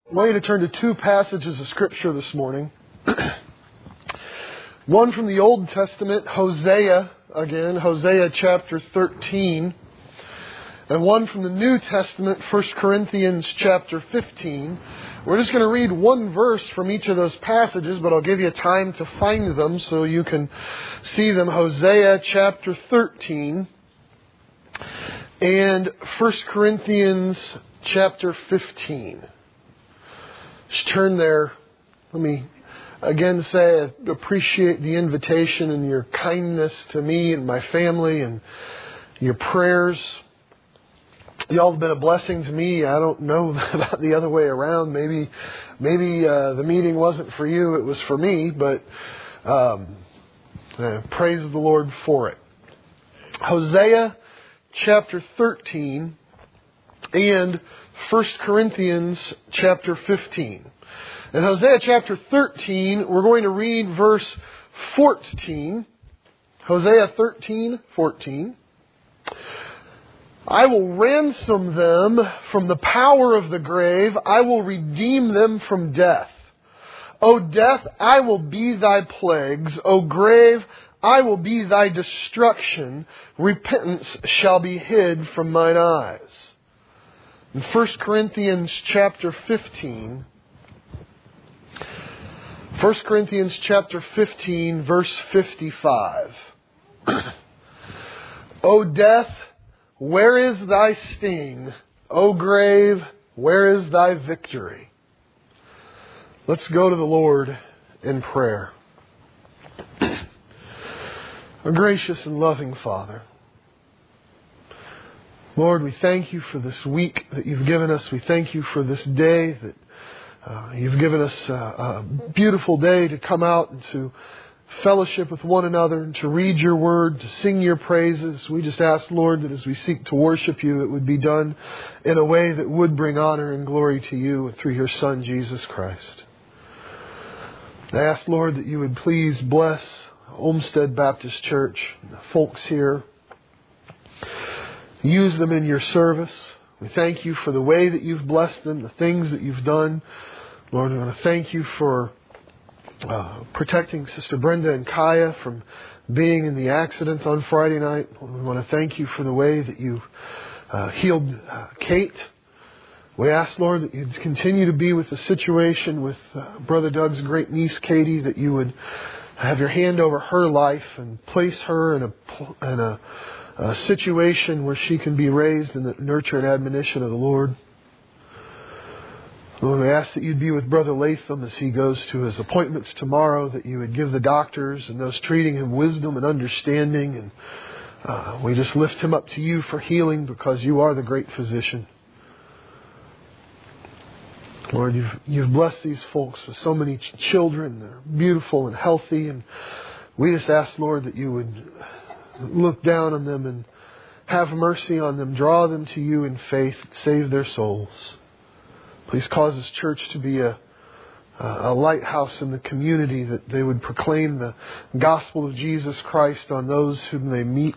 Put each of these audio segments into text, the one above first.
I want you to turn to two passages of Scripture this morning. One from the Old Testament, Hosea chapter 13. And one from the New Testament, 1 Corinthians chapter 15. We're just going to read one verse from each of those passages, but I'll give you time to find them so you can see them. Hosea chapter 13 and 1 Corinthians chapter 15. Just turn there. Let me again say I appreciate the invitation and your kindness to me and my family and your prayers. Y'all have been a blessing to me. I don't know about the other way around. Maybe the meeting wasn't for you, it was for me, but praise the Lord for it. Hosea chapter 13 and 1 Corinthians chapter 15. In Hosea chapter 13, we're going to read verse 14. Hosea 13:14. I will ransom them from the power of the grave. I will redeem them from death. O death, I will be thy plagues. O grave, I will be thy destruction. Repentance shall be hid from mine eyes. In 1 Corinthians chapter 15, 1 Corinthians chapter 15, verse 55. O death, where is thy sting? O grave, where is thy victory? Let's go to the Lord in prayer. Our gracious and loving Father, Lord, we thank you for this week that you've given us. We thank you for this day that you've given us a beautiful day to come out and to fellowship with one another and to read your word, to sing your praises. We just ask, Lord, that as we seek to worship you, it would be done in a way that would bring honor and glory to you through your Son, Jesus Christ. I ask, Lord, that you would please bless Olmsted Baptist Church, and the folks here. Use them in your service. We thank you for the way that you've blessed them, the things that you've done. Lord, we want to thank you for protecting Sister Brenda and Kaya from being in the accident on Friday night. We want to thank you for the way that you healed Kate. We ask, Lord, that you'd continue to be with the situation with Brother Doug's great niece, Katie, that you would have your hand over her life and place her in a situation where she can be raised in the nurture and admonition of the Lord. Lord, we ask that you'd be with Brother Latham as he goes to his appointments tomorrow, that you would give the doctors and those treating him wisdom and understanding. And we just lift him up to you for healing because you are the great physician. Lord, you've blessed these folks with so many children. They're beautiful and healthy. And we just ask, Lord, that you would look down on them and have mercy on them. Draw them to you in faith. Save their souls. Please cause this church to be a lighthouse in the community, that they would proclaim the gospel of Jesus Christ on those whom they meet.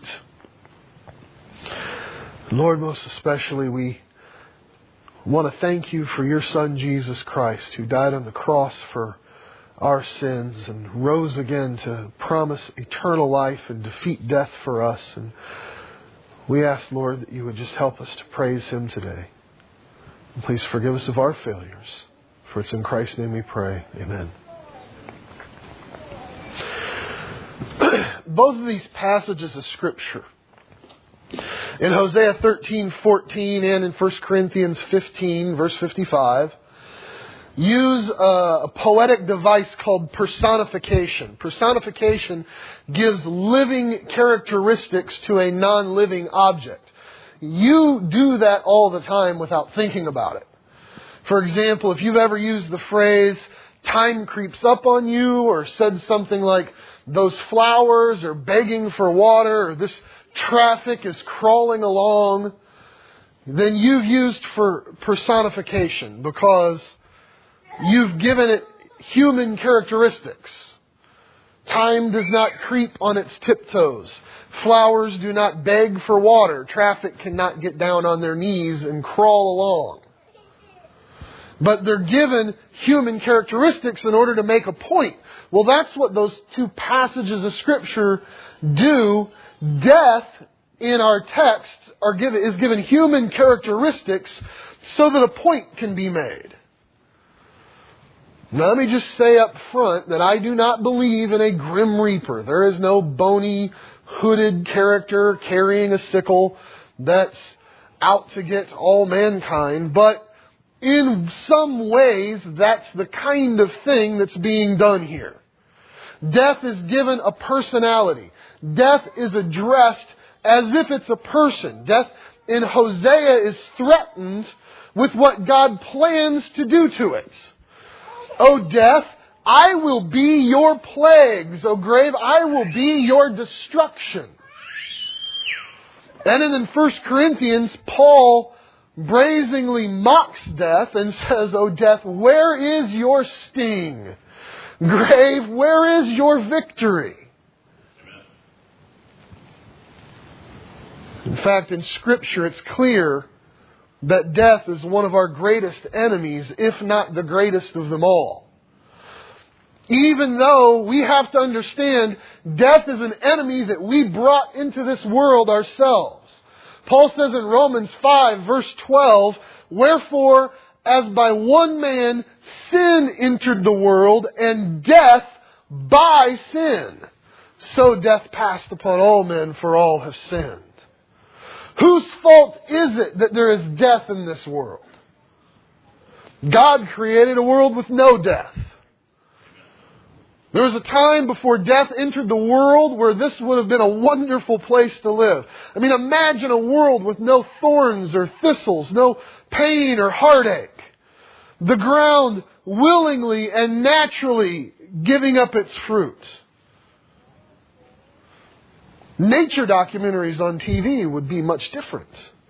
Lord, most especially, we want to thank you for your Son, Jesus Christ, who died on the cross for our sins and rose again to promise eternal life and defeat death for us. And we ask, Lord, that you would just help us to praise him today. And please forgive us of our failures. For it's in Christ's name we pray. Amen. Both of these passages of Scripture, in Hosea 13:14 and in 1 Corinthians 15, verse 55, use a poetic device called personification. Personification gives living characteristics to a non-living object. You do that all the time without thinking about it. For example, if you've ever used the phrase, time creeps up on you, or said something like, those flowers are begging for water, or this traffic is crawling along, then you've used for personification because you've given it human characteristics. Time does not creep on its tiptoes. Flowers do not beg for water. Traffic cannot get down on their knees and crawl along. But they're given human characteristics in order to make a point. Well, that's what those two passages of Scripture do. Death in our text is given human characteristics so that a point can be made. Now, let me just say up front that I do not believe in a grim reaper. There is no bony, hooded character carrying a sickle that's out to get all mankind. But in some ways, that's the kind of thing that's being done here. Death is given a personality. Death is addressed as if it's a person. Death in Hosea is threatened with what God plans to do to it. O death, I will be your plagues. O grave, I will be your destruction. And in 1 Corinthians, Paul brazenly mocks death and says, O death, where is your sting? Grave, where is your victory? In fact, in Scripture, it's clear that death is one of our greatest enemies, if not the greatest of them all. Even though we have to understand death is an enemy that we brought into this world ourselves. Paul says in Romans 5, verse 12, wherefore, as by one man sin entered the world, and death by sin, so death passed upon all men, for all have sinned. Whose fault is it that there is death in this world? God created a world with no death. There was a time before death entered the world where this would have been a wonderful place to live. I mean, imagine a world with no thorns or thistles, no pain or heartache. The ground willingly and naturally giving up its fruit. Nature documentaries on TV would be much different.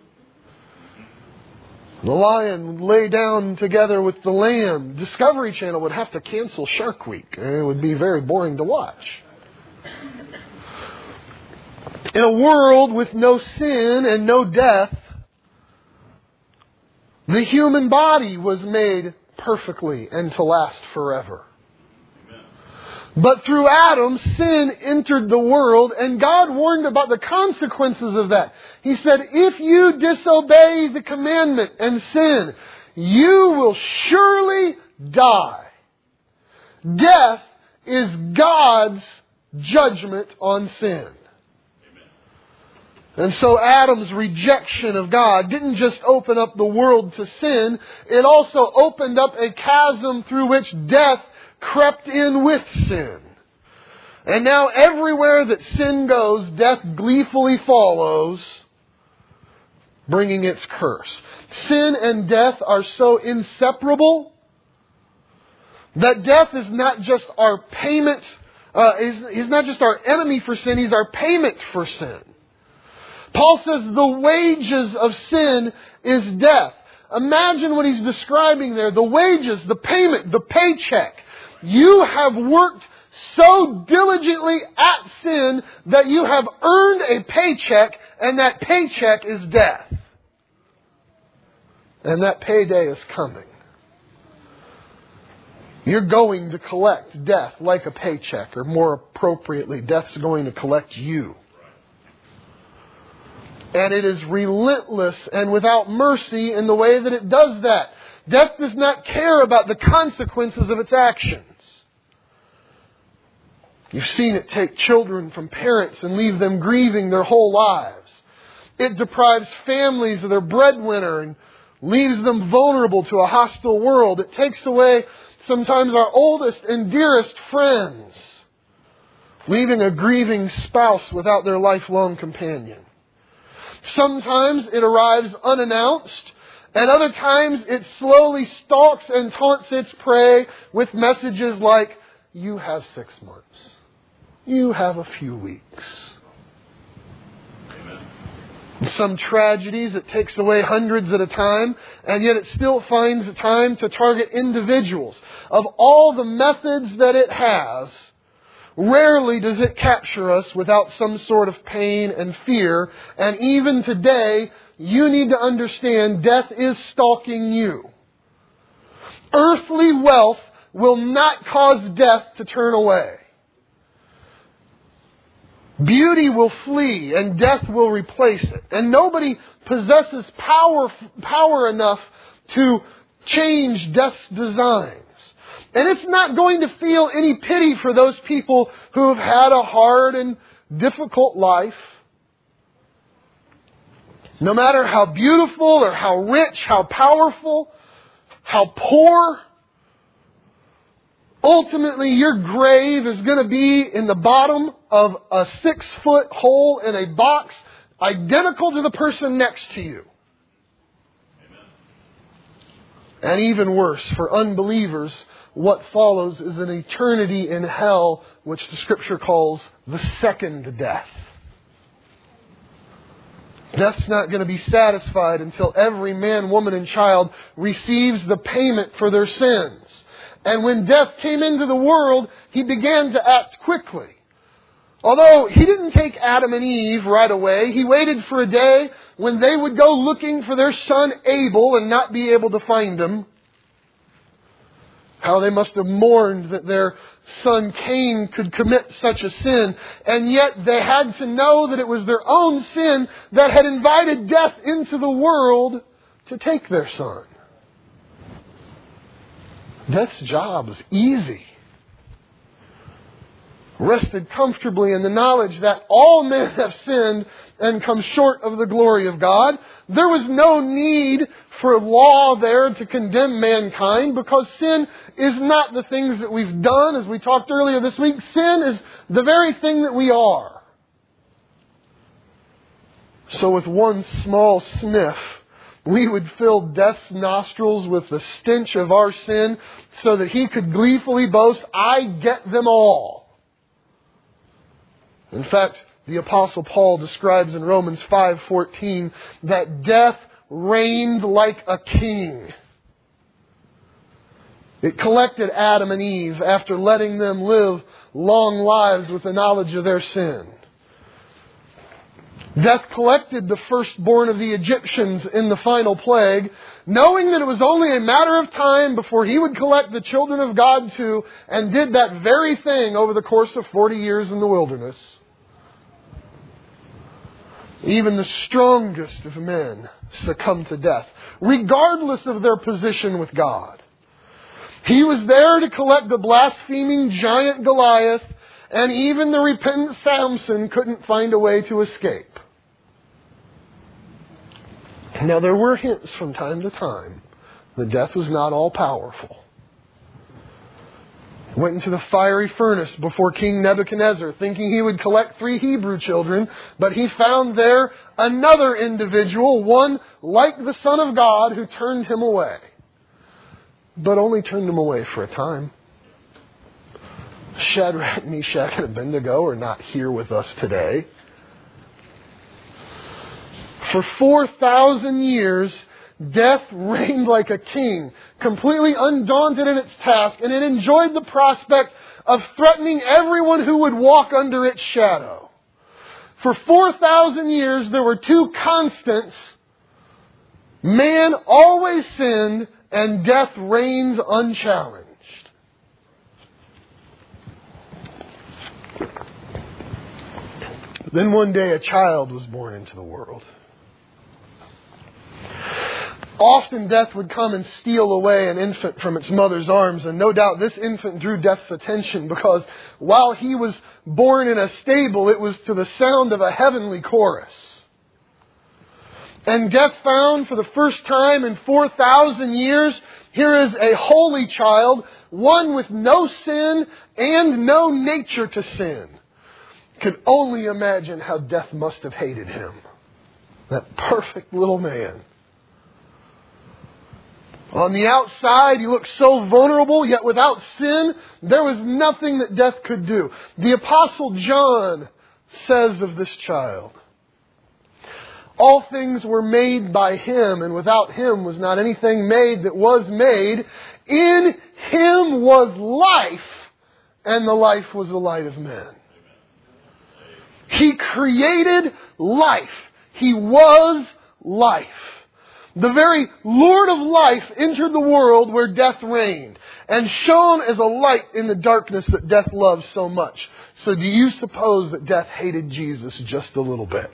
The lion lay down together with the lamb. Discovery Channel would have to cancel Shark Week. It would be very boring to watch. In a world with no sin and no death, the human body was made perfectly and to last forever. But through Adam, sin entered the world, and God warned about the consequences of that. He said, if you disobey the commandment and sin, you will surely die. Death is God's judgment on sin. And so Adam's rejection of God didn't just open up the world to sin, it also opened up a chasm through which death crept in with sin. And now everywhere that sin goes, death gleefully follows, bringing its curse. Sin and death are so inseparable that death is not just our payment, he's not just our enemy for sin, he's our payment for sin. Paul says the wages of sin is death. Imagine what he's describing there. The wages, the payment, the paycheck. You have worked so diligently at sin that you have earned a paycheck, and that paycheck is death. And that payday is coming. You're going to collect death like a paycheck, or more appropriately, death's going to collect you. And it is relentless and without mercy in the way that it does that. Death does not care about the consequences of its actions. You've seen it take children from parents and leave them grieving their whole lives. It deprives families of their breadwinner and leaves them vulnerable to a hostile world. It takes away sometimes our oldest and dearest friends, leaving a grieving spouse without their lifelong companion. Sometimes it arrives unannounced, and other times it slowly stalks and taunts its prey with messages like, you have 6 months. You have a few weeks. In some tragedies, it takes away hundreds at a time, and yet it still finds time to target individuals. Of all the methods that it has, rarely does it capture us without some sort of pain and fear. And even today, you need to understand death is stalking you. Earthly wealth will not cause death to turn away. Beauty will flee and death will replace it. And nobody possesses power enough to change death's designs. And it's not going to feel any pity for those people who have had a hard and difficult life. No matter how beautiful or how rich, how powerful, how poor, ultimately your grave is going to be in the bottom of a 6-foot hole in a box identical to the person next to you. And even worse, for unbelievers, what follows is an eternity in hell, which the Scripture calls the second death. Death's not going to be satisfied until every man, woman, and child receives the payment for their sins. And when death came into the world, he began to act quickly. Although he didn't take Adam and Eve right away, he waited for a day when they would go looking for their son Abel and not be able to find him. How they must have mourned that their son Cain could commit such a sin. And yet they had to know that it was their own sin that had invited death into the world to take their son. Death's job is easy. Rested comfortably in the knowledge that all men have sinned and come short of the glory of God. There was no need for law there to condemn mankind, because sin is not the things that we've done. As we talked earlier this week, sin is the very thing that we are. So with one small sniff, we would fill death's nostrils with the stench of our sin so that he could gleefully boast, "I get them all." In fact, the Apostle Paul describes in Romans 5:14 that death reigned like a king. It collected Adam and Eve after letting them live long lives with the knowledge of their sin. Death collected the firstborn of the Egyptians in the final plague, knowing that it was only a matter of time before he would collect the children of God too, and did that very thing over the course of 40 years in the wilderness. Even the strongest of men succumb to death, regardless of their position with God. He was there to collect the blaspheming giant Goliath, and even the repentant Samson couldn't find a way to escape. Now, there were hints from time to time that death was not all powerful. He went into the fiery furnace before King Nebuchadnezzar, thinking he would collect 3 Hebrew children, but he found there another individual, one like the Son of God, who turned him away. But only turned him away for a time. Shadrach, Meshach, and Abednego are not here with us today. For 4,000 years, death reigned like a king, completely undaunted in its task, and it enjoyed the prospect of threatening everyone who would walk under its shadow. For 4,000 years, there were 2 constants. Man always sinned, and death reigns unchallenged. Then one day a child was born into the world. Often death would come and steal away an infant from its mother's arms, and no doubt this infant drew death's attention, because while he was born in a stable, it was to the sound of a heavenly chorus. And death found for the first time in 4,000 years, here is a holy child, one with no sin and no nature to sin. Could only imagine how death must have hated him. That perfect little man. On the outside, he looked so vulnerable, yet without sin, there was nothing that death could do. The Apostle John says of this child, "All things were made by him, and without him was not anything made that was made. In him was life, and the life was the light of men." He created life. He was life. the very Lord of life entered the world where death reigned and shone as a light in the darkness that death loves so much. So do you suppose that death hated Jesus just a little bit?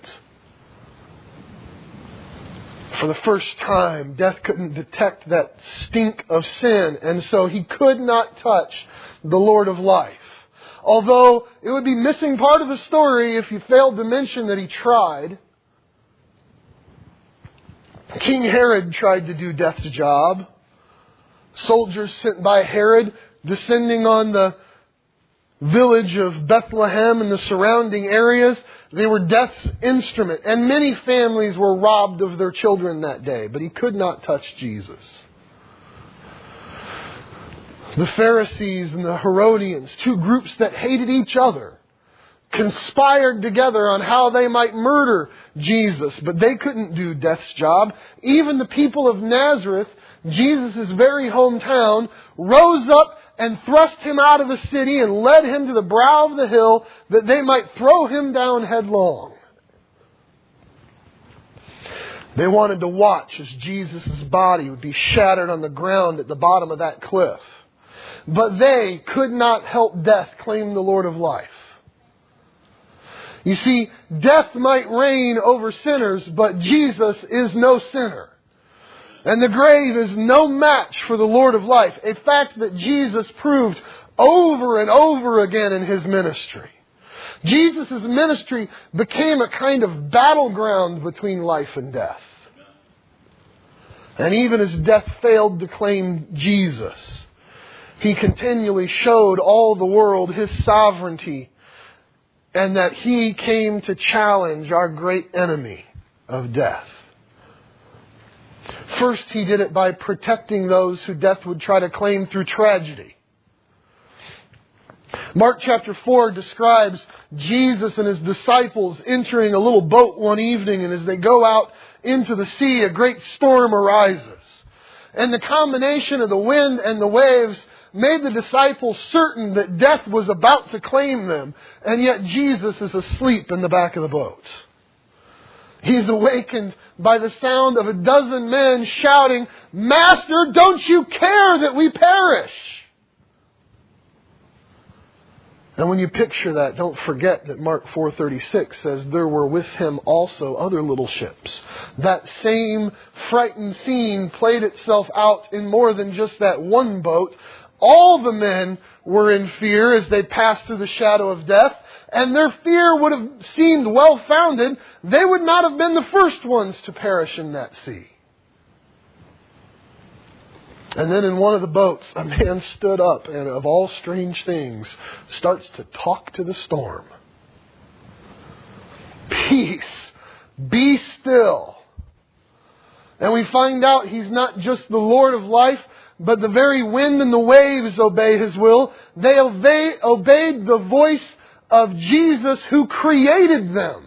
For the first time, death couldn't detect that stink of sin, and so he could not touch the Lord of life. Although it would be missing part of the story if you failed to mention that he tried. King Herod tried to do death's job. Soldiers sent by Herod descending on the village of Bethlehem and the surrounding areas, they were death's instrument. And many families were robbed of their children that day. But he could not touch Jesus. The Pharisees and the Herodians, two groups that hated each other, conspired together on how they might murder Jesus. But they couldn't do death's job. Even the people of Nazareth, Jesus' very hometown, rose up and thrust him out of the city and led him to the brow of the hill that they might throw him down headlong. They wanted to watch as Jesus' body would be shattered on the ground at the bottom of that cliff. But they could not help death claim the Lord of life. You see, death might reign over sinners, but Jesus is no sinner. And the grave is no match for the Lord of life. A fact that Jesus proved over and over again in His ministry. Jesus' ministry became a kind of battleground between life and death. And even as death failed to claim Jesus, He continually showed all the world His sovereignty and that He came to challenge our great enemy of death. First, He did it by protecting those who death would try to claim through tragedy. Mark chapter 4 describes Jesus and His disciples entering a little boat one evening, and as they go out into the sea, a great storm arises. And the combination of the wind and the waves made the disciples certain that death was about to claim them, and yet Jesus is asleep in the back of the boat. He's awakened by the sound of a dozen men shouting, "Master, don't you care that we perish?" And when you picture that, don't forget that Mark 4:36 says there were with Him also other little ships. That same frightened scene played itself out in more than just that one boat. All the men were in fear as they passed through the shadow of death, and their fear would have seemed well-founded. They would not have been the first ones to perish in that sea. And then in one of the boats, a man stood up and, of all strange things, starts to talk to the storm. "Peace, be still." And we find out He's not just the Lord of life, but the very wind and the waves obey His will. They obeyed the voice of Jesus who created them.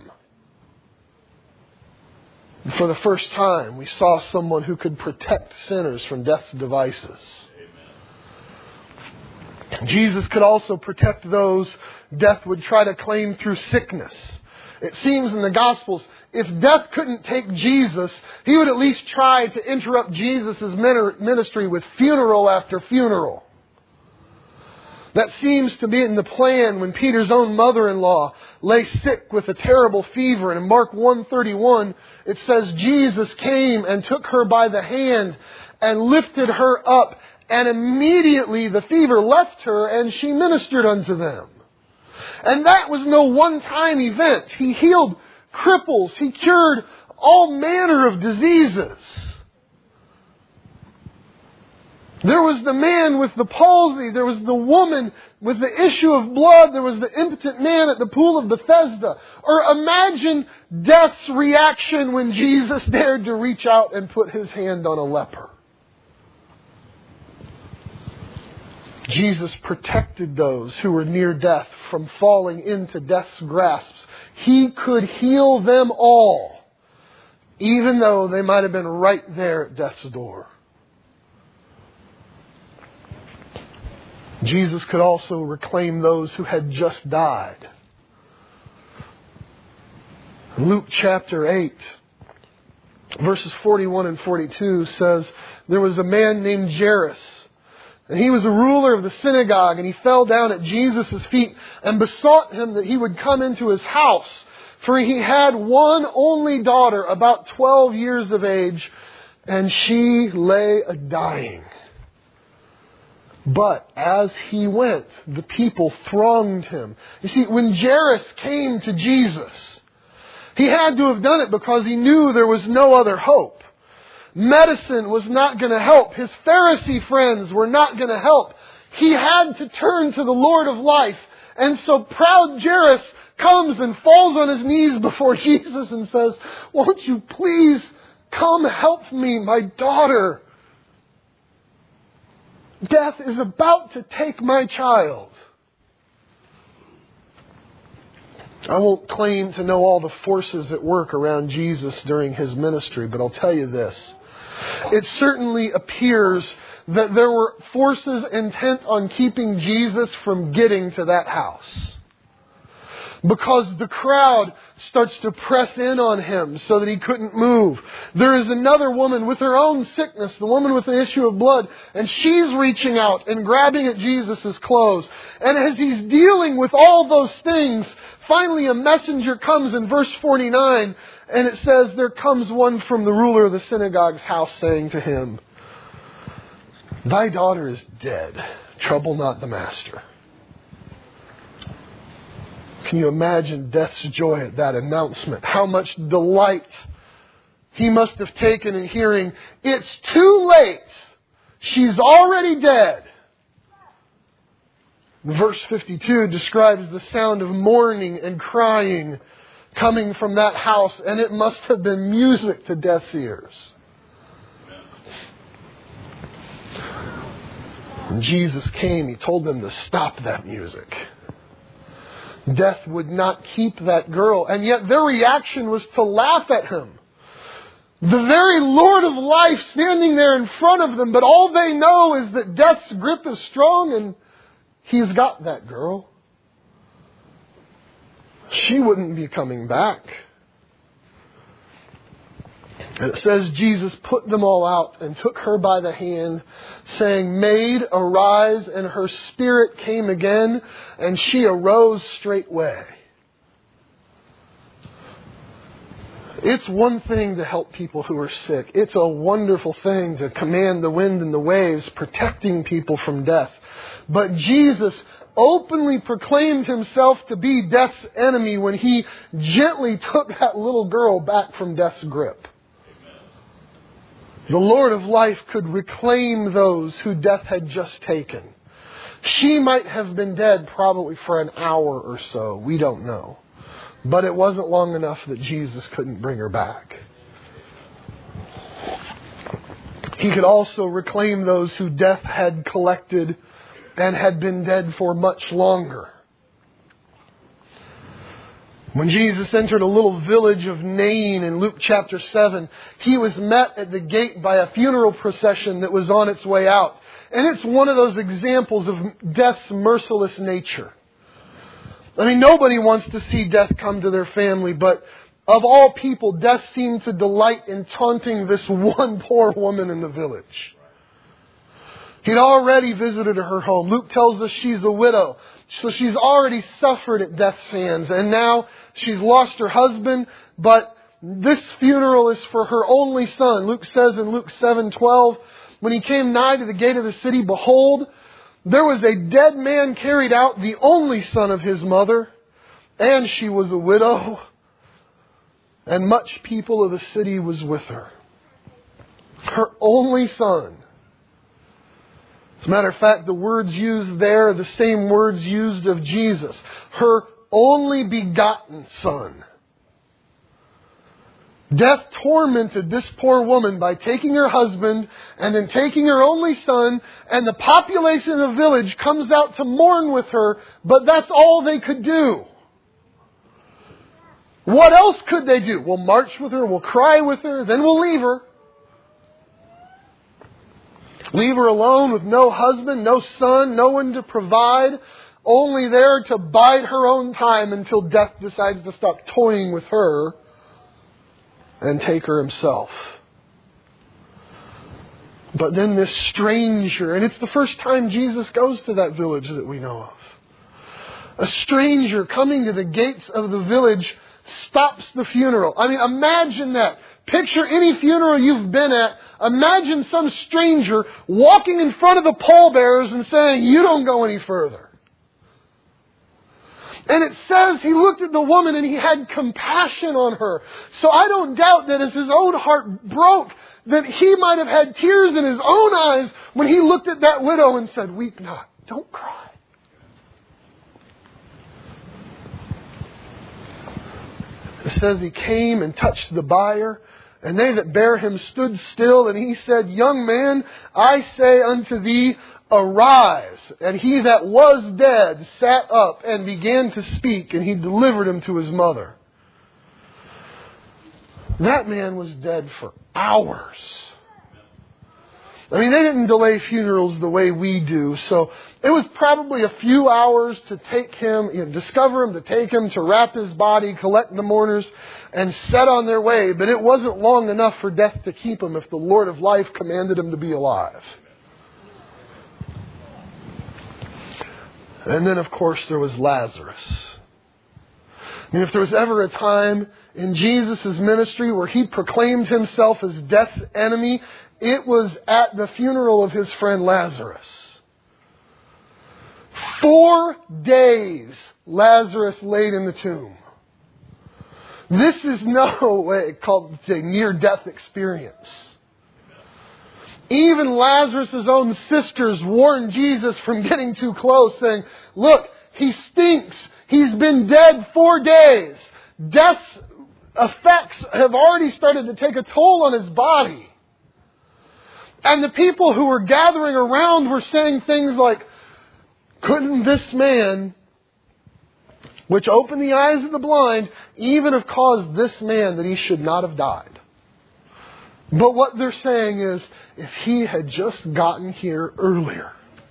For the first time, we saw someone who could protect sinners from death's devices. Amen. Jesus could also protect those death would try to claim through sickness. It seems in the Gospels, if death couldn't take Jesus, He would at least try to interrupt Jesus' ministry with funeral after funeral. That seems to be in the plan when Peter's own mother-in-law lay sick with a terrible fever. And in Mark 1:31, it says, Jesus came and took her by the hand and lifted her up. And immediately the fever left her and she ministered unto them. And that was no one-time event. He healed cripples. He cured all manner of diseases. There was the man with the palsy. There was the woman with the issue of blood. There was the impotent man at the pool of Bethesda. Or imagine death's reaction when Jesus dared to reach out and put His hand on a leper. Jesus protected those who were near death from falling into death's grasps. He could heal them all, even though they might have been right there at death's door. Jesus could also reclaim those who had just died. Luke chapter 8 verses 41 and 42 says, there was a man named Jairus, and he was a ruler of the synagogue, and he fell down at Jesus' feet and besought him that he would come into his house. For he had one only daughter, about 12 years of age, and she lay a-dying. But as he went, the people thronged him. You see, when Jairus came to Jesus, he had to have done it because he knew there was no other hope. Medicine was not going to help. His Pharisee friends were not going to help. He had to turn to the Lord of life. And so proud Jairus comes and falls on his knees before Jesus and says, won't you please come help me, my daughter? Death is about to take my child. I won't claim to know all the forces at work around Jesus during his ministry, but I'll tell you this. It certainly appears that there were forces intent on keeping Jesus from getting to that house. Because the crowd starts to press in on him so that he couldn't move. There is another woman with her own sickness, the woman with the issue of blood, and she's reaching out and grabbing at Jesus' clothes. And as he's dealing with all those things, finally a messenger comes in verse 49, and it says, there comes one from the ruler of the synagogue's house saying to him, thy daughter is dead. Trouble not the master. Can you imagine death's joy at that announcement? How much delight he must have taken in hearing, it's too late. She's already dead. Verse 52 describes the sound of mourning and crying coming from that house, and it must have been music to death's ears. When Jesus came, he told them to stop that music. Death would not keep that girl. And yet their reaction was to laugh at him. The very Lord of life standing there in front of them. But all they know is that death's grip is strong and he's got that girl. She wouldn't be coming back. And it says Jesus put them all out and took her by the hand, saying, Maid, arise, and her spirit came again, and she arose straightway. It's one thing to help people who are sick. It's a wonderful thing to command the wind and the waves, protecting people from death. But Jesus openly proclaimed himself to be death's enemy when he gently took that little girl back from death's grip. The Lord of life could reclaim those who death had just taken. She might have been dead probably for an hour or so. We don't know. But it wasn't long enough that Jesus couldn't bring her back. He could also reclaim those who death had collected and had been dead for much longer. When Jesus entered a little village of Nain in Luke chapter 7, he was met at the gate by a funeral procession that was on its way out. And it's one of those examples of death's merciless nature. I mean, nobody wants to see death come to their family, but of all people, death seemed to delight in taunting this one poor woman in the village. He'd already visited her home. Luke tells us she's a widow. So she's already suffered at death's hands. And now she's lost her husband. But this funeral is for her only son. Luke says in Luke 7:12, when he came nigh to the gate of the city, behold, there was a dead man carried out, the only son of his mother. And she was a widow. And much people of the city was with her. Her only son. As a matter of fact, the words used there are the same words used of Jesus. Her only begotten son. Death tormented this poor woman by taking her husband and then taking her only son, and the population of the village comes out to mourn with her, but that's all they could do. What else could they do? We'll march with her, we'll cry with her, then we'll leave her. Leave her alone with no husband, no son, no one to provide, only there to bide her own time until death decides to stop toying with her and take her himself. But then this stranger, and it's the first time Jesus goes to that village that we know of. A stranger coming to the gates of the village stops the funeral. I mean, imagine that. Picture any funeral you've been at. Imagine some stranger walking in front of the pallbearers and saying, "You don't go any further." And it says he looked at the woman and he had compassion on her. So I don't doubt that as his own heart broke, that he might have had tears in his own eyes when he looked at that widow and said, "Weep not, don't cry." It says he came and touched the bier, and they that bare him stood still, and he said, "Young man, I say unto thee, arise." And he that was dead sat up and began to speak, and he delivered him to his mother. That man was dead for hours. I mean, they didn't delay funerals the way we do, so it was probably a few hours to take him, discover him, to take him, to wrap his body, collect the mourners, and set on their way. But it wasn't long enough for death to keep him if the Lord of life commanded him to be alive. And then, of course, there was Lazarus. I mean, if there was ever a time in Jesus' ministry where he proclaimed himself as death's enemy, it was at the funeral of his friend Lazarus. 4 days Lazarus laid in the tomb. This is no way called a near-death experience. Even Lazarus' own sisters warned Jesus from getting too close, saying, "Look, he stinks. He's been dead 4 days. Death's effects have already started to take a toll on his body." And the people who were gathering around were saying things like, "Couldn't this man, which opened the eyes of the blind, even have caused this man that he should not have died?" But what they're saying is, if he had just gotten here earlier.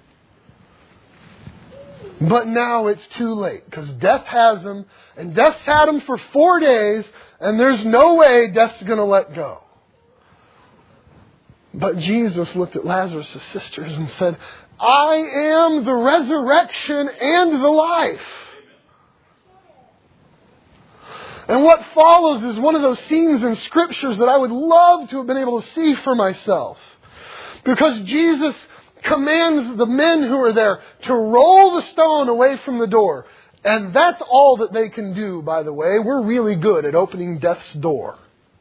But now it's too late, because death has him, and death's had him for 4 days, and there's no way death's going to let go. But Jesus looked at Lazarus' sisters and said, "I am the resurrection and the life." And what follows is one of those scenes in Scriptures that I would love to have been able to see for myself. Because Jesus commands the men who are there to roll the stone away from the door. And that's all that they can do, by the way. We're really good at opening death's door.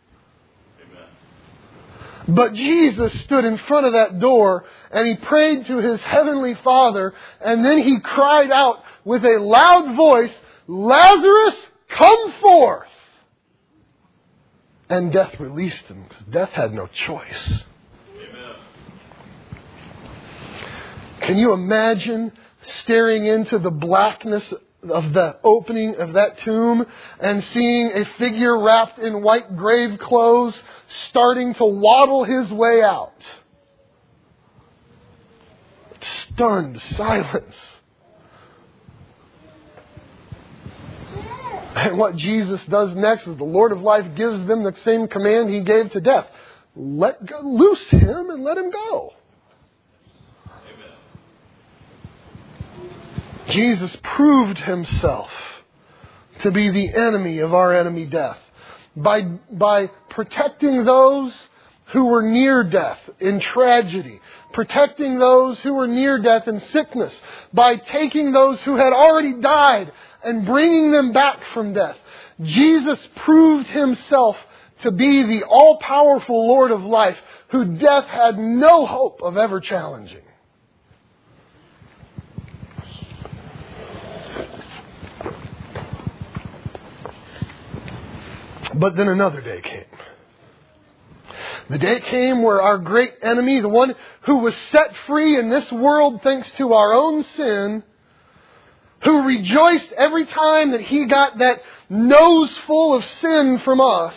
Amen. But Jesus stood in front of that door and he prayed to his heavenly Father, and then he cried out with a loud voice, "Lazarus, come forth!" And death released him, because death had no choice. Amen. Can you imagine staring into the blackness of the opening of that tomb and seeing a figure wrapped in white grave clothes starting to waddle his way out? Stunned silence. And what Jesus does next is the Lord of life gives them the same command he gave to death. Loose him and let him go. Amen. Jesus proved himself to be the enemy of our enemy death by protecting those who were near death in tragedy, protecting those who were near death in sickness, by taking those who had already died and bringing them back from death. Jesus proved himself to be the all-powerful Lord of life, who death had no hope of ever challenging. But then another day came. The day came where our great enemy, the one who was set free in this world thanks to our own sin, who rejoiced every time that he got that nose full of sin from us,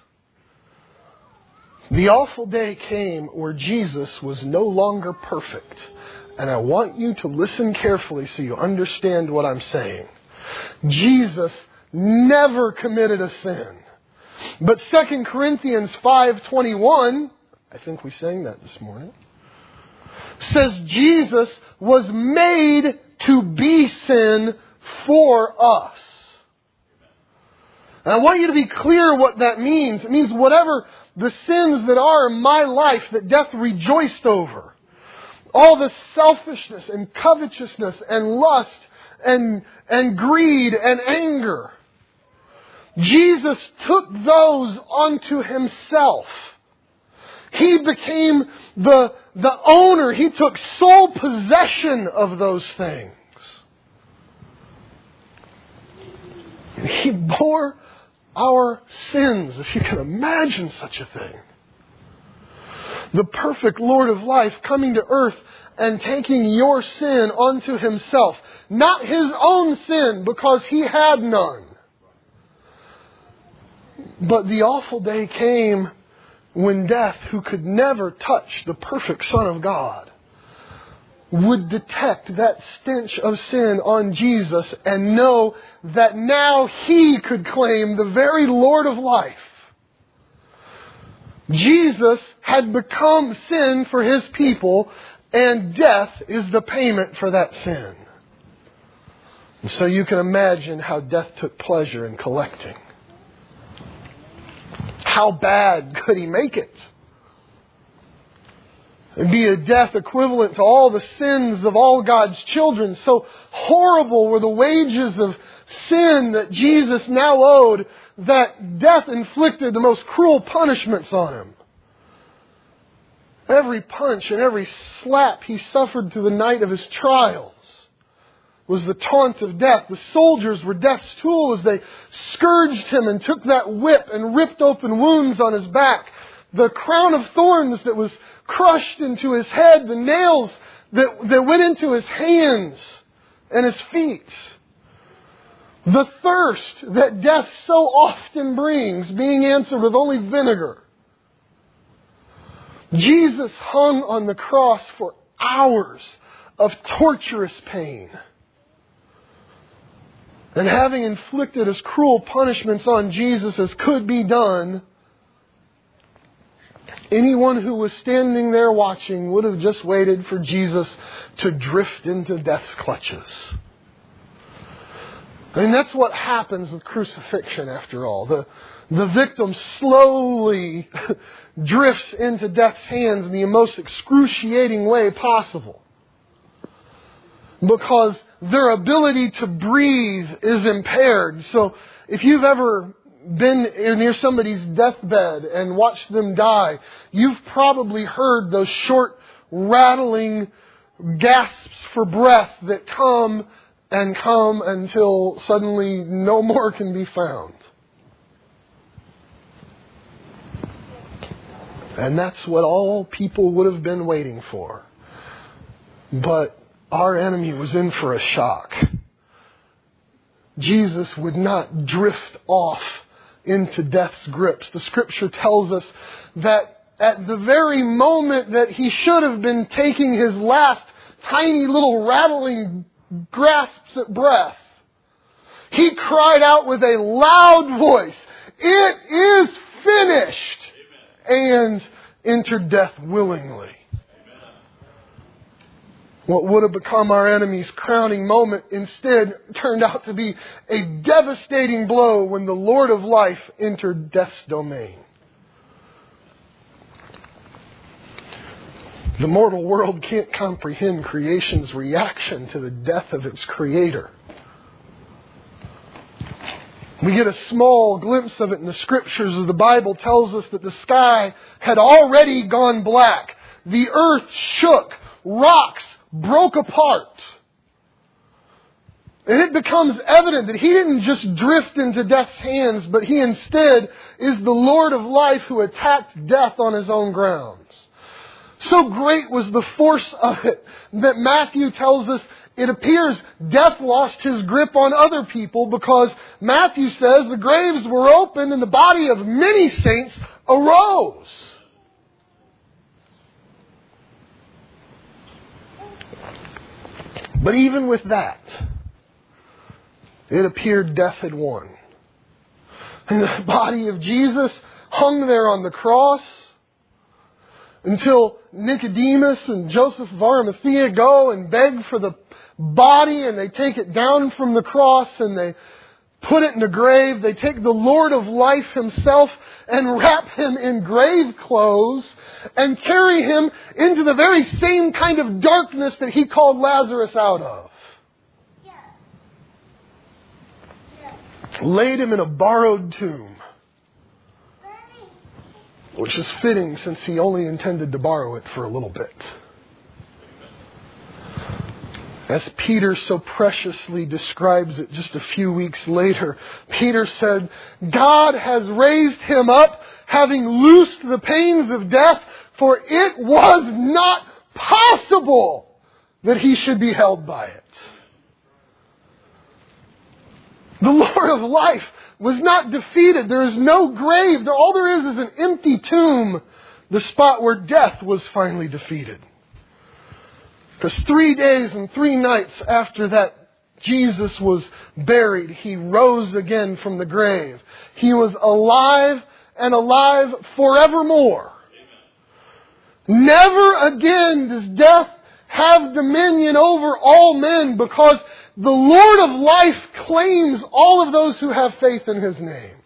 the awful day came where Jesus was no longer perfect. And I want you to listen carefully so you understand what I'm saying. Jesus never committed a sin. But 2 Corinthians 5:21, I think we sang that this morning, says Jesus was made to be sin for us. And I want you to be clear what that means. It means whatever the sins that are in my life that death rejoiced over, all the selfishness and covetousness and lust and greed and anger, Jesus took those onto Himself. He became the owner. He took sole possession of those things. And He bore our sins, if you can imagine such a thing. The perfect Lord of life coming to earth and taking your sin onto Himself. Not His own sin, because He had none. But the awful day came when death, who could never touch the perfect Son of God, would detect that stench of sin on Jesus and know that now He could claim the very Lord of life. Jesus had become sin for His people, and death is the payment for that sin. And so you can imagine how death took pleasure in collecting. How bad could He make it? It'd be a death equivalent to all the sins of all God's children. So horrible were the wages of sin that Jesus now owed, that death inflicted the most cruel punishments on Him. Every punch and every slap He suffered through the night of His trials was the taunt of death. The soldiers were death's tool as they scourged Him and took that whip and ripped open wounds on His back. The crown of thorns that was crushed into His head, the nails that went into His hands and His feet. The thirst that death so often brings being answered with only vinegar. Jesus hung on the cross for hours of torturous pain. And having inflicted as cruel punishments on Jesus as could be done, anyone who was standing there watching would have just waited for Jesus to drift into death's clutches. I mean, that's what happens with crucifixion after all. The victim slowly drifts into death's hands in the most excruciating way possible. Because their ability to breathe is impaired. So if you've ever been near somebody's deathbed and watched them die, you've probably heard those short, rattling gasps for breath that come and come until suddenly no more can be found. And that's what all people would have been waiting for. But our enemy was in for a shock. Jesus would not drift off into death's grips. The Scripture tells us that at the very moment that He should have been taking His last tiny little rattling grasps at breath, He cried out with a loud voice, "It is finished!" and entered death willingly. What would have become our enemy's crowning moment instead turned out to be a devastating blow when the Lord of life entered death's domain. The mortal world can't comprehend creation's reaction to the death of its Creator. We get a small glimpse of it in the Scriptures as the Bible tells us that the sky had already gone black. The earth shook. Rocks broke apart. And it becomes evident that He didn't just drift into death's hands, but He instead is the Lord of life who attacked death on His own grounds. So great was the force of it that Matthew tells us it appears death lost his grip on other people, because Matthew says the graves were opened and the body of many saints arose. But even with that, it appeared death had won. And the body of Jesus hung there on the cross until Nicodemus and Joseph of Arimathea go and beg for the body, and they take it down from the cross and they put it in a grave. They take the Lord of life himself and wrap him in grave clothes and carry him into the very same kind of darkness that he called Lazarus out of. Laid him in a borrowed tomb, which is fitting since he only intended to borrow it for a little bit. As Peter so preciously describes it just a few weeks later, Peter said, God has raised him up, having loosed the pains of death, for it was not possible that he should be held by it. The Lord of life was not defeated. There is no grave. All there is an empty tomb, the spot where death was finally defeated. Because 3 days and 3 nights after that Jesus was buried, he rose again from the grave. He was alive and alive forevermore. Never again does death have dominion over all men, because the Lord of life claims all of those who have faith in his name.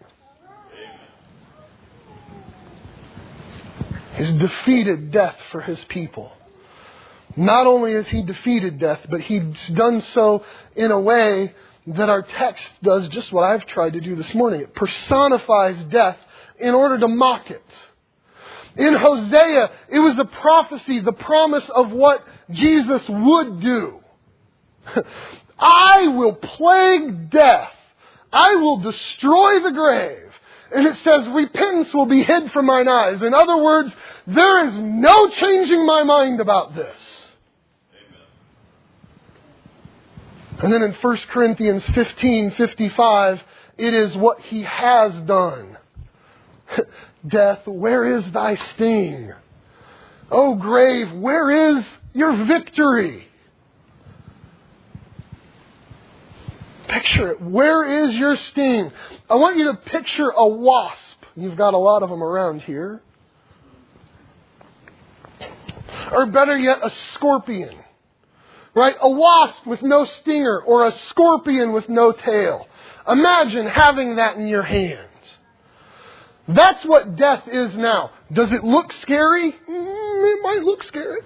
He's defeated death for his people. Not only has he defeated death, but he's done so in a way that our text does just what I've tried to do this morning. It personifies death in order to mock it. In Hosea, it was a prophecy, the promise of what Jesus would do. I will plague death. I will destroy the grave. And it says, repentance will be hid from mine eyes. In other words, there is no changing my mind about this. And then in 1 Corinthians 15:55, it is what he has done. Death, where is thy sting? O grave, where is your victory? Picture it. Where is your sting? I want you to picture a wasp. You've got a lot of them around here. Or better yet, a scorpion. Right? A wasp with no stinger, or a scorpion with no tail. Imagine having that in your hands. That's what death is now. Does it look scary? It might look scary.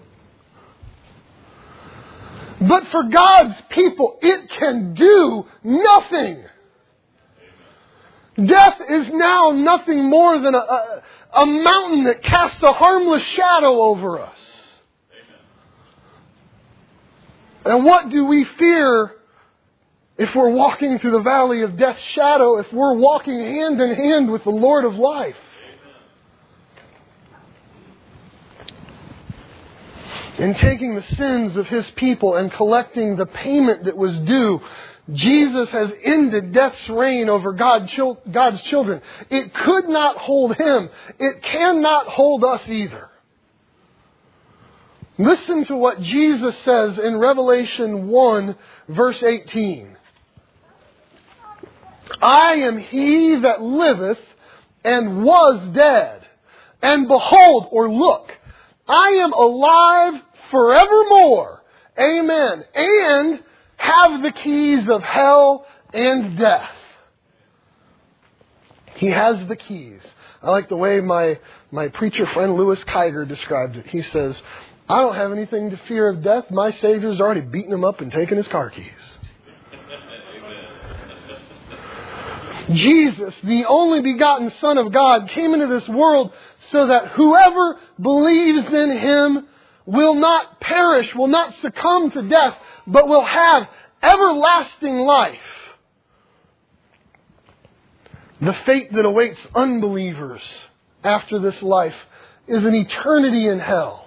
But for God's people, it can do nothing. Death is now nothing more than a mountain that casts a harmless shadow over us. And what do we fear if we're walking through the valley of death's shadow, if we're walking hand in hand with the Lord of life? In taking the sins of his people and collecting the payment that was due, Jesus has ended death's reign over God's children. It could not hold him. It cannot hold us either. Listen to what Jesus says in Revelation 1, verse 18. I am he that liveth and was dead. And behold, or look, I am alive forevermore. Amen. And have the keys of hell and death. He has the keys. I like the way my preacher friend Louis Kiger described it. He says, I don't have anything to fear of death. My Savior's already beaten him up and taken his car keys. Jesus, the only begotten Son of God, came into this world so that whoever believes in him will not perish, will not succumb to death, but will have everlasting life. The fate that awaits unbelievers after this life is an eternity in hell,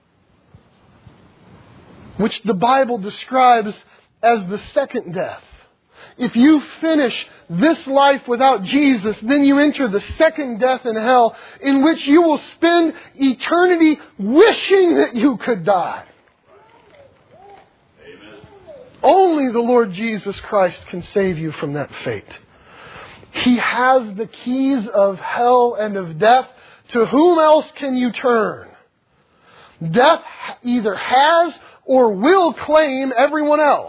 which the Bible describes as the second death. If you finish this life without Jesus, then you enter the second death in hell, in which you will spend eternity wishing that you could die. Amen. Only the Lord Jesus Christ can save you from that fate. He has the keys of hell and of death. To whom else can you turn? Death either has or will claim everyone else.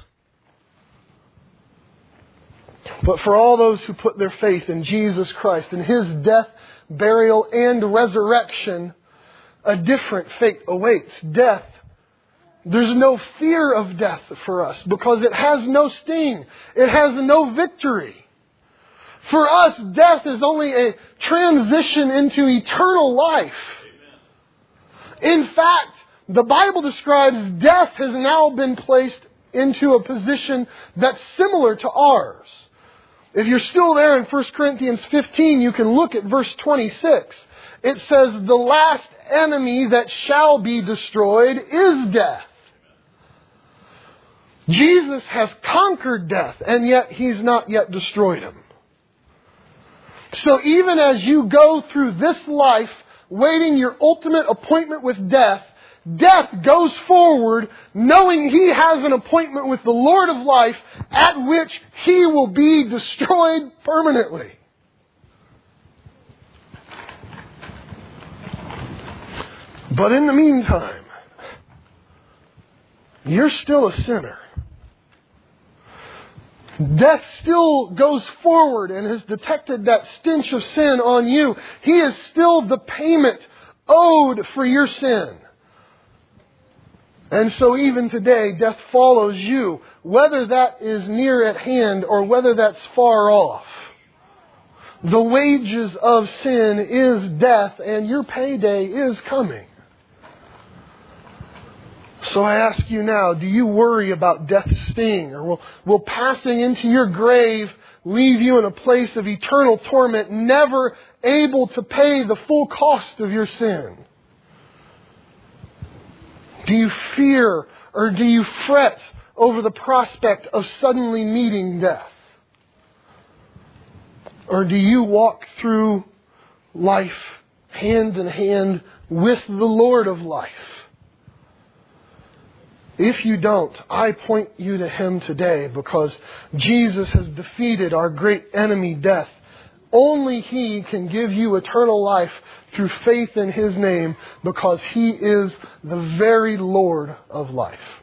But for all those who put their faith in Jesus Christ, in His death, burial, and resurrection, a different fate awaits. Death. There's no fear of death for us because it has no sting. It has no victory. For us, death is only a transition into eternal life. In fact, the Bible describes death has now been placed into a position that's similar to ours. If you're still there in 1 Corinthians 15, you can look at verse 26. It says, the last enemy that shall be destroyed is death. Jesus has conquered death, and yet He's not yet destroyed him. So even as you go through this life, waiting your ultimate appointment with death, death goes forward knowing he has an appointment with the Lord of life at which he will be destroyed permanently. But in the meantime, you're still a sinner. Death still goes forward and has detected that stench of sin on you. He is still the payment owed for your sin. And so even today, death follows you, whether that is near at hand or whether that's far off. The wages of sin is death, and your payday is coming. So I ask you now, do you worry about death's sting? Or will passing into your grave leave you in a place of eternal torment, never able to pay the full cost of your sin? Do you fear or do you fret over the prospect of suddenly meeting death? Or do you walk through life hand in hand with the Lord of life? If you don't, I point you to Him today because Jesus has defeated our great enemy, death. Only He can give you eternal life through faith in His name because He is the very Lord of life.